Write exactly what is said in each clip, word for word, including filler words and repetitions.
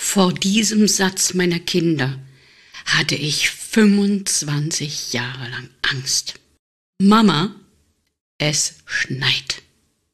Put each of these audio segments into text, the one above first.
Vor diesem Satz meiner Kinder hatte ich fünfundzwanzig Jahre lang Angst. Mama, es schneit.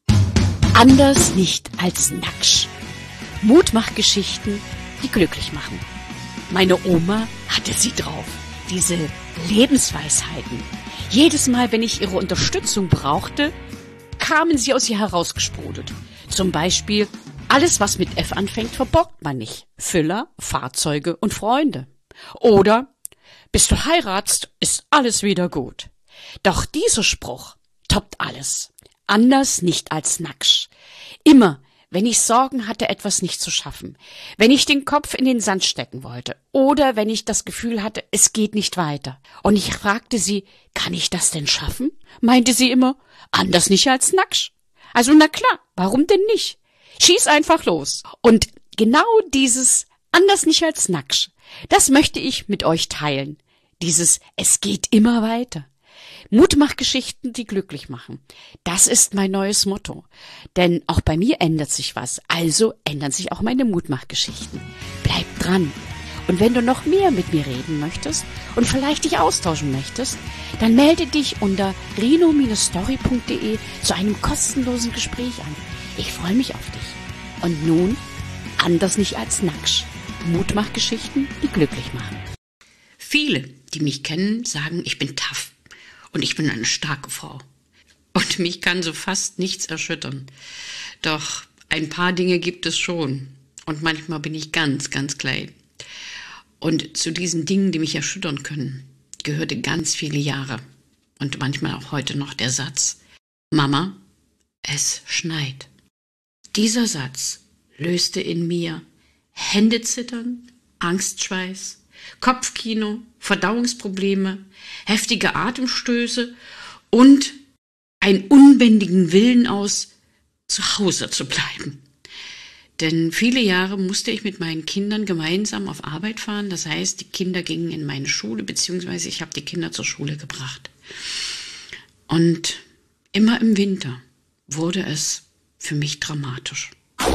Anders nicht als Naksch. Mutmachgeschichten, die glücklich machen. Meine Oma hatte sie drauf, diese Lebensweisheiten. Jedes Mal, wenn ich ihre Unterstützung brauchte, kamen sie aus ihr herausgesprudelt. Zum Beispiel, alles was mit F anfängt, verborgt man nicht. Füller, Fahrzeuge und Freunde. Oder, bis du heiratst, ist alles wieder gut. Doch dieser Spruch toppt alles. Anders nicht als Naksch. Immer, wenn ich Sorgen hatte, etwas nicht zu schaffen, wenn ich den Kopf in den Sand stecken wollte oder wenn ich das Gefühl hatte, es geht nicht weiter. Und ich fragte sie, kann ich das denn schaffen? Meinte sie immer, anders nicht als Naksch. Also na klar, warum denn nicht? Schieß einfach los. Und genau dieses anders nicht als Naksch, das möchte ich mit euch teilen. Dieses es geht immer weiter. Mutmachgeschichten, die glücklich machen. Das ist mein neues Motto. Denn auch bei mir ändert sich was. Also ändern sich auch meine Mutmachgeschichten. Bleib dran. Und wenn du noch mehr mit mir reden möchtest und vielleicht dich austauschen möchtest, dann melde dich unter reno Story punkt de zu einem kostenlosen Gespräch an. Ich freue mich auf dich. Und nun, anders nicht als Naksch. Mutmachgeschichten, die glücklich machen. Viele, die mich kennen, sagen, ich bin tough. Und ich bin eine starke Frau. Und mich kann so fast nichts erschüttern. Doch ein paar Dinge gibt es schon. Und manchmal bin ich ganz, ganz klein. Und zu diesen Dingen, die mich erschüttern können, gehörte ganz viele Jahre. Und manchmal auch heute noch der Satz, Mama, es schneit. Dieser Satz löste in mir Händezittern, Angstschweiß, Kopfkino, Verdauungsprobleme, heftige Atemstöße und einen unbändigen Willen aus, zu Hause zu bleiben. Denn viele Jahre musste ich mit meinen Kindern gemeinsam auf Arbeit fahren. Das heißt, die Kinder gingen in meine Schule, beziehungsweise ich habe die Kinder zur Schule gebracht. Und immer im Winter wurde es für mich dramatisch.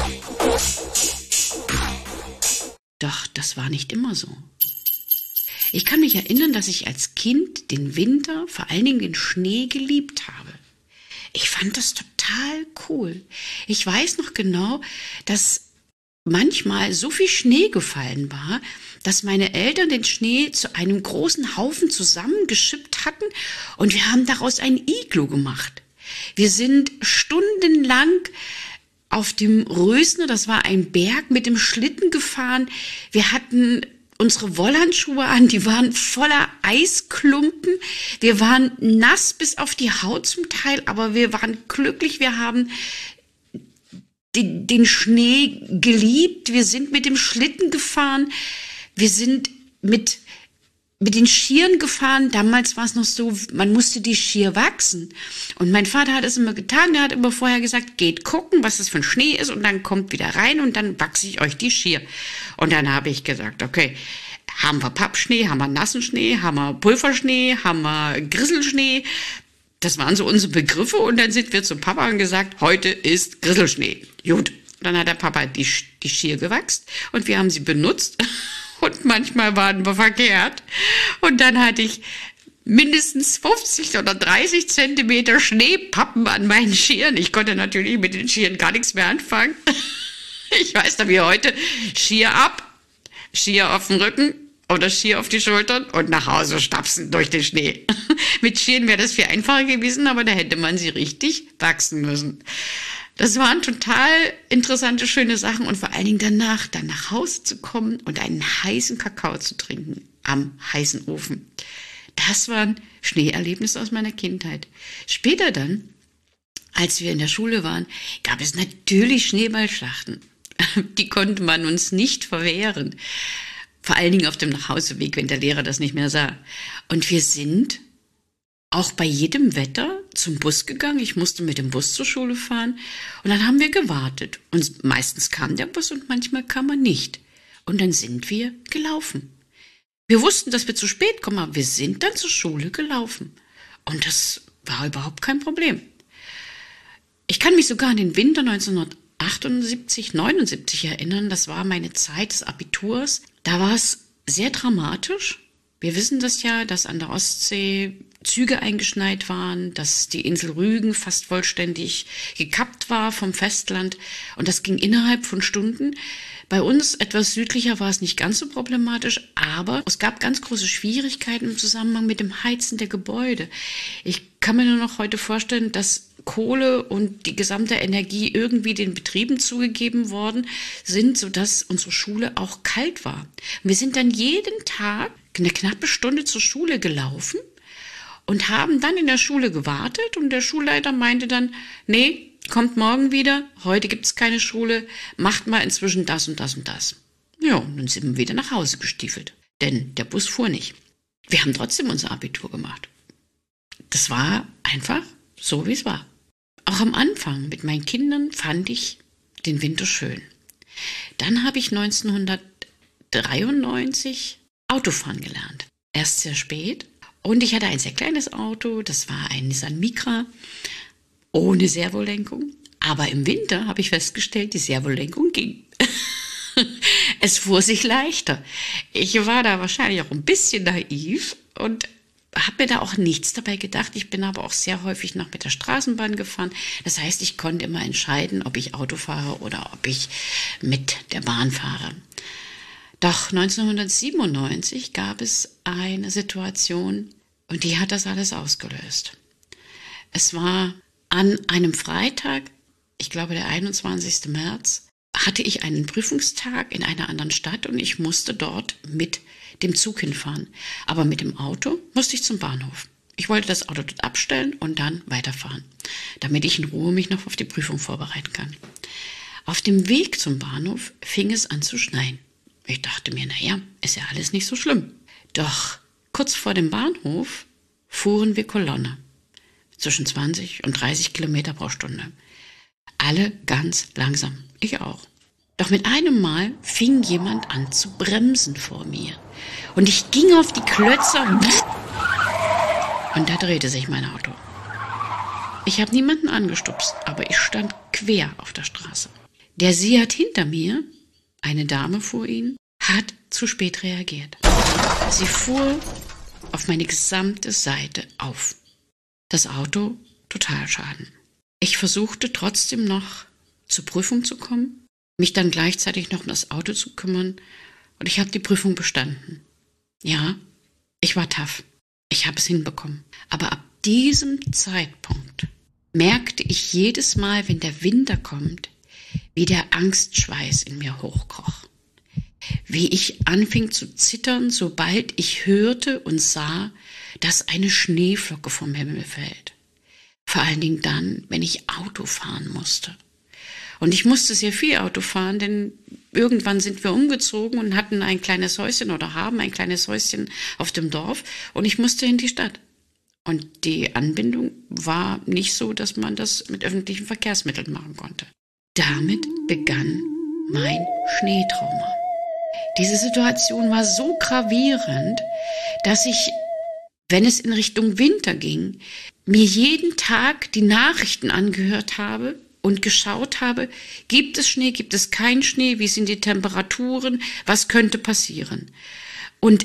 Doch das war nicht immer so. Ich kann mich erinnern, dass ich als Kind den Winter, vor allen Dingen den Schnee, geliebt habe. Ich fand das total cool. Ich weiß noch genau, dass manchmal so viel Schnee gefallen war, dass meine Eltern den Schnee zu einem großen Haufen zusammengeschippt hatten und wir haben daraus ein Iglu gemacht. Wir sind stundenlang auf dem Rösner, das war ein Berg, mit dem Schlitten gefahren. Wir hatten unsere Wollhandschuhe an, die waren voller Eisklumpen. Wir waren nass bis auf die Haut zum Teil, aber wir waren glücklich. Wir haben den, den Schnee geliebt. Wir sind mit dem Schlitten gefahren. Wir sind mit mit den Schieren gefahren. Damals war es noch so, man musste die Schier wachsen. Und mein Vater hat es immer getan. Er hat immer vorher gesagt, geht gucken, was das für ein Schnee ist und dann kommt wieder rein und dann wachse ich euch die Schier. Und dann habe ich gesagt, okay, haben wir Pappschnee, haben wir nassen Schnee, haben wir Pulverschnee, haben wir Grisselschnee. Das waren so unsere Begriffe und dann sind wir zum Papa und gesagt, heute ist Grisselschnee. Gut, dann hat der Papa die, die Schier gewachst und wir haben sie benutzt. Und manchmal waren wir verkehrt. Und dann hatte ich mindestens fünfzig oder dreißig Zentimeter Schneepappen an meinen Schieren. Ich konnte natürlich mit den Schieren gar nichts mehr anfangen. Ich weiß noch wie heute, Schier ab, Schier auf den Rücken oder Schier auf die Schultern und nach Hause stapsen durch den Schnee. Mit Schieren wäre das viel einfacher gewesen, aber da hätte man sie richtig wachsen müssen. Das waren total interessante, schöne Sachen und vor allen Dingen danach, dann nach Hause zu kommen und einen heißen Kakao zu trinken am heißen Ofen. Das waren Schneeerlebnisse aus meiner Kindheit. Später dann, als wir in der Schule waren, gab es natürlich Schneeballschlachten. Die konnte man uns nicht verwehren. Vor allen Dingen auf dem Nachhauseweg, wenn der Lehrer das nicht mehr sah. Und wir sind auch bei jedem Wetter zum Bus gegangen. Ich musste mit dem Bus zur Schule fahren. Und dann haben wir gewartet. Und meistens kam der Bus und manchmal kam er nicht. Und dann sind wir gelaufen. Wir wussten, dass wir zu spät kommen, aber wir sind dann zur Schule gelaufen. Und das war überhaupt kein Problem. Ich kann mich sogar an den Winter neunzehnhundertachtundachtzig achtundsiebzig, neunundsiebzig erinnern. Das war meine Zeit des Abiturs. Da war es sehr dramatisch. Wir wissen das ja, dass an der Ostsee Züge eingeschneit waren, dass die Insel Rügen fast vollständig gekappt war vom Festland. Und das ging innerhalb von Stunden. Bei uns etwas südlicher war es nicht ganz so problematisch, aber es gab ganz große Schwierigkeiten im Zusammenhang mit dem Heizen der Gebäude. Ich kann mir nur noch heute vorstellen, dass Kohle und die gesamte Energie irgendwie den Betrieben zugegeben worden sind, sodass unsere Schule auch kalt war. Wir sind dann jeden Tag eine knappe Stunde zur Schule gelaufen und haben dann in der Schule gewartet und der Schulleiter meinte dann, nee, kommt morgen wieder, heute gibt es keine Schule, macht mal inzwischen das und das und das. Ja, und dann sind wir wieder nach Hause gestiefelt, denn der Bus fuhr nicht. Wir haben trotzdem unser Abitur gemacht. Das war einfach so, wie es war. Auch am Anfang mit meinen Kindern fand ich den Winter schön. Dann habe ich neunzehnhundertdreiundneunzig Autofahren gelernt. Erst sehr spät. Und ich hatte ein sehr kleines Auto, das war ein Nissan Micra, ohne Servolenkung. Aber im Winter habe ich festgestellt, die Servolenkung ging. Es fuhr sich leichter. Ich war da wahrscheinlich auch ein bisschen naiv und habe mir da auch nichts dabei gedacht. Ich bin aber auch sehr häufig noch mit der Straßenbahn gefahren. Das heißt, ich konnte immer entscheiden, ob ich Auto fahre oder ob ich mit der Bahn fahre. Doch neunzehnhundertsiebenundneunzig gab es eine Situation und die hat das alles ausgelöst. Es war an einem Freitag, ich glaube der einundzwanzigsten März, hatte ich einen Prüfungstag in einer anderen Stadt und ich musste dort mit dem Zug hinfahren. Aber mit dem Auto musste ich zum Bahnhof. Ich wollte das Auto dort abstellen und dann weiterfahren, damit ich in Ruhe mich noch auf die Prüfung vorbereiten kann. Auf dem Weg zum Bahnhof fing es an zu schneien. Ich dachte mir, naja, ist ja alles nicht so schlimm. Doch kurz vor dem Bahnhof fuhren wir Kolonne. Zwischen zwanzig und dreißig Kilometer pro Stunde. Alle ganz langsam. Ich auch. Doch mit einem Mal fing jemand an zu bremsen vor mir. Und ich ging auf die Klötze und da drehte sich mein Auto. Ich habe niemanden angestupst, aber ich stand quer auf der Straße. Der Seat hinter mir, eine Dame vor ihn, hat zu spät reagiert. Sie fuhr auf meine gesamte Seite auf. Das Auto Totalschaden. Ich versuchte trotzdem noch zur Prüfung zu kommen, mich dann gleichzeitig noch um das Auto zu kümmern und ich habe die Prüfung bestanden. Ja, ich war tough. Ich habe es hinbekommen. Aber ab diesem Zeitpunkt merkte ich jedes Mal, wenn der Winter kommt, wie der Angstschweiß in mir hochkroch. Wie ich anfing zu zittern, sobald ich hörte und sah, dass eine Schneeflocke vom Himmel fällt. Vor allen Dingen dann, wenn ich Auto fahren musste. Und ich musste sehr viel Auto fahren, denn irgendwann sind wir umgezogen und hatten ein kleines Häuschen oder haben ein kleines Häuschen auf dem Dorf und ich musste in die Stadt. Und die Anbindung war nicht so, dass man das mit öffentlichen Verkehrsmitteln machen konnte. Damit begann mein Schneetrauma. Diese Situation war so gravierend, dass ich, wenn es in Richtung Winter ging, mir jeden Tag die Nachrichten angehört habe und geschaut habe, gibt es Schnee, gibt es keinen Schnee, wie sind die Temperaturen, was könnte passieren. Und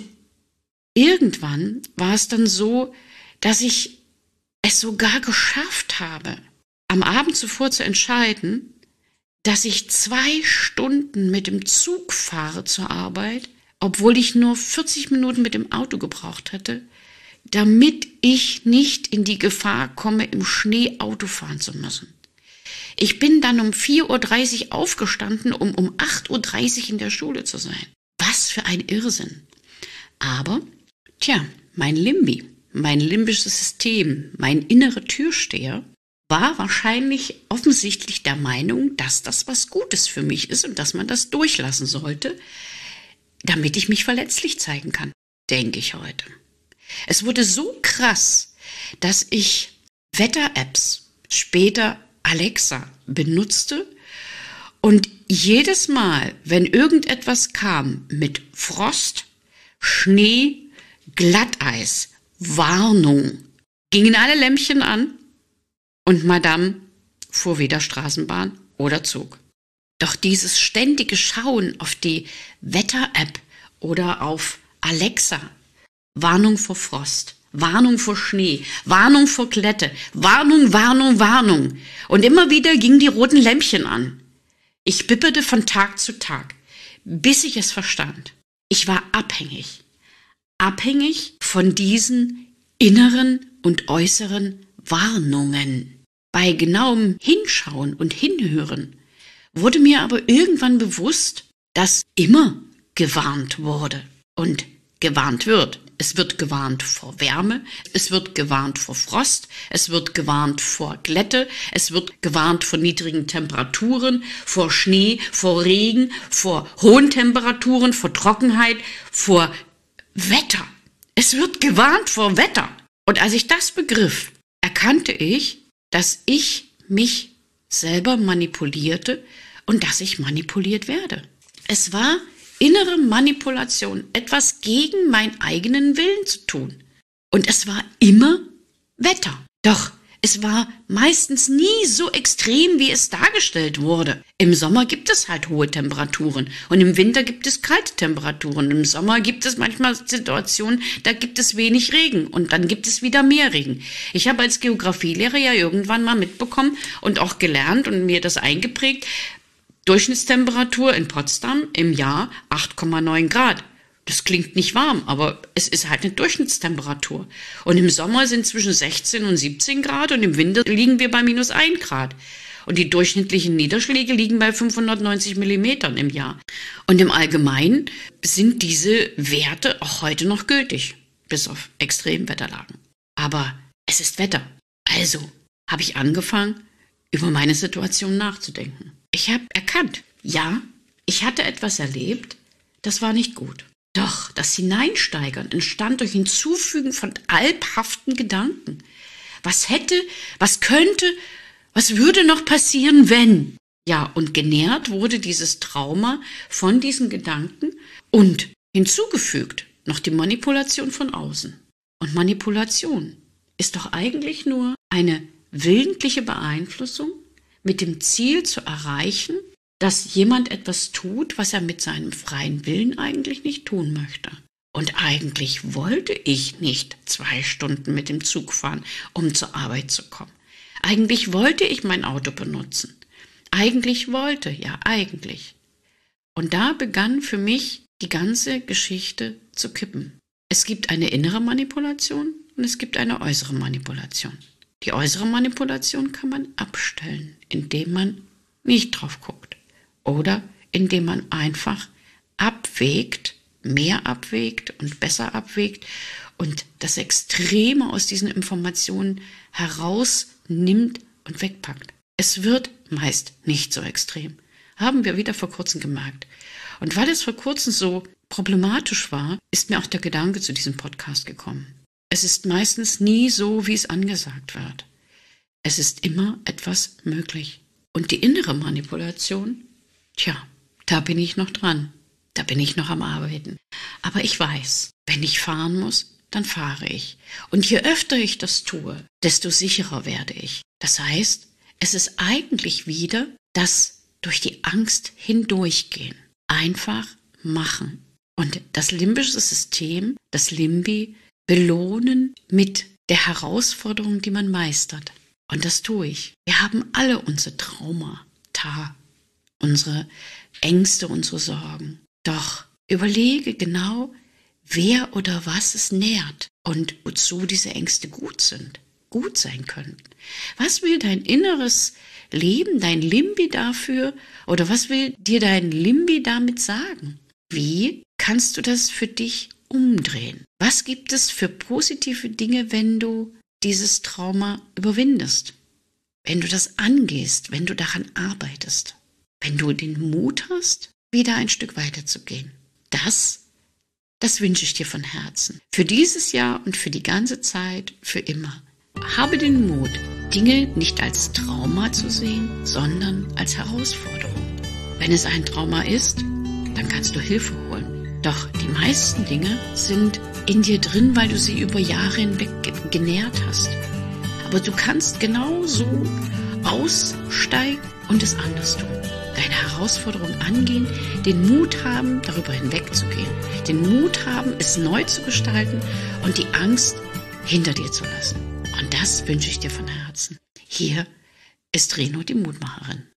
irgendwann war es dann so, dass ich es sogar geschafft habe, am Abend zuvor zu entscheiden, dass ich zwei Stunden mit dem Zug fahre zur Arbeit, obwohl ich nur vierzig Minuten mit dem Auto gebraucht hätte, damit ich nicht in die Gefahr komme, im Schnee Auto fahren zu müssen. Ich bin dann um vier Uhr dreißig aufgestanden, um um acht Uhr dreißig in der Schule zu sein. Was für ein Irrsinn. Aber, tja, mein Limbi, mein limbisches System, mein innerer Türsteher, war wahrscheinlich offensichtlich der Meinung, dass das was Gutes für mich ist und dass man das durchlassen sollte, damit ich mich verletzlich zeigen kann, denke ich heute. Es wurde so krass, dass ich Wetter-Apps, später Alexa, benutzte und jedes Mal, wenn irgendetwas kam mit Frost, Schnee, Glatteis, Warnung, gingen alle Lämpchen an und Madame fuhr wieder Straßenbahn oder Zug. Doch dieses ständige Schauen auf die Wetter-App oder auf Alexa, Warnung vor Frost, Warnung vor Schnee, Warnung vor Glätte, Warnung, Warnung, Warnung. Und immer wieder gingen die roten Lämpchen an. Ich bipperte von Tag zu Tag, bis ich es verstand. Ich war abhängig. Abhängig von diesen inneren und äußeren Warnungen. Bei genauem Hinschauen und Hinhören wurde mir aber irgendwann bewusst, dass immer gewarnt wurde und gewarnt wird. Es wird gewarnt vor Wärme, es wird gewarnt vor Frost, es wird gewarnt vor Glätte, es wird gewarnt vor niedrigen Temperaturen, vor Schnee, vor Regen, vor hohen Temperaturen, vor Trockenheit, vor Wetter. Es wird gewarnt vor Wetter. Und als ich das begriff, erkannte ich, dass ich mich selber manipulierte und dass ich manipuliert werde. Es war innere Manipulation, etwas gegen meinen eigenen Willen zu tun. Und es war immer Wetter. Doch es war meistens nie so extrem, wie es dargestellt wurde. Im Sommer gibt es halt hohe Temperaturen und im Winter gibt es kalte Temperaturen. Im Sommer gibt es manchmal Situationen, da gibt es wenig Regen und dann gibt es wieder mehr Regen. Ich habe als Geografielehrer ja irgendwann mal mitbekommen und auch gelernt und mir das eingeprägt, Durchschnittstemperatur in Potsdam im Jahr acht Komma neun Grad. Das klingt nicht warm, aber es ist halt eine Durchschnittstemperatur. Und im Sommer sind zwischen sechzehn und siebzehn Grad und im Winter liegen wir bei minus ein Grad. Und die durchschnittlichen Niederschläge liegen bei fünfhundertneunzig Millimetern im Jahr. Und im Allgemeinen sind diese Werte auch heute noch gültig, bis auf Extremwetterlagen. Aber es ist Wetter. Also habe ich angefangen, über meine Situation nachzudenken. Ich habe erkannt, ja, ich hatte etwas erlebt, das war nicht gut. Doch das Hineinsteigern entstand durch Hinzufügen von albhaften Gedanken. Was hätte, was könnte, was würde noch passieren, wenn? Ja, und genährt wurde dieses Trauma von diesen Gedanken und hinzugefügt noch die Manipulation von außen. Und Manipulation ist doch eigentlich nur eine willentliche Beeinflussung mit dem Ziel zu erreichen, dass jemand etwas tut, was er mit seinem freien Willen eigentlich nicht tun möchte. Und eigentlich wollte ich nicht zwei Stunden mit dem Zug fahren, um zur Arbeit zu kommen. Eigentlich wollte ich mein Auto benutzen. Eigentlich wollte, ja eigentlich. Und da begann für mich die ganze Geschichte zu kippen. Es gibt eine innere Manipulation und es gibt eine äußere Manipulation. Die äußere Manipulation kann man abstellen, indem man nicht drauf guckt oder indem man einfach abwägt, mehr abwägt und besser abwägt und das Extreme aus diesen Informationen herausnimmt und wegpackt. Es wird meist nicht so extrem. Haben wir wieder vor kurzem gemerkt. Und weil es vor kurzem so problematisch war, ist mir auch der Gedanke zu diesem Podcast gekommen. Es ist meistens nie so, wie es angesagt wird. Es ist immer etwas möglich. Und die innere Manipulation, tja, da bin ich noch dran. Da bin ich noch am Arbeiten. Aber ich weiß, wenn ich fahren muss, dann fahre ich. Und je öfter ich das tue, desto sicherer werde ich. Das heißt, es ist eigentlich wieder das durch die Angst hindurchgehen. Einfach machen. Und das limbische System, das Limbi, belohnen mit der Herausforderung, die man meistert. Und das tue ich. Wir haben alle unsere Traumata, unsere Ängste, unsere Sorgen. Doch überlege genau, wer oder was es nährt und wozu diese Ängste gut sind, gut sein können. Was will dein inneres Leben, dein Limbi dafür, oder was will dir dein Limbi damit sagen? Wie kannst du das für dich umdrehen? Was gibt es für positive Dinge, wenn du dieses Trauma überwindest? Wenn du das angehst, wenn du daran arbeitest, wenn du den Mut hast, wieder ein Stück weiterzugehen. Das, das wünsche ich dir von Herzen. Für dieses Jahr und für die ganze Zeit, für immer. Habe den Mut, Dinge nicht als Trauma zu sehen, sondern als Herausforderung. Wenn es ein Trauma ist, dann kannst du Hilfe holen. Doch die meisten Dinge sind in dir drin, weil du sie über Jahre hinweg genährt hast. Aber du kannst genauso aussteigen und es anders tun. deine Herausforderung angehen, den Mut haben, darüber hinwegzugehen, den Mut haben, es neu zu gestalten und die Angst hinter dir zu lassen. Und das wünsche ich dir von Herzen. Hier ist Reno, die Mutmacherin.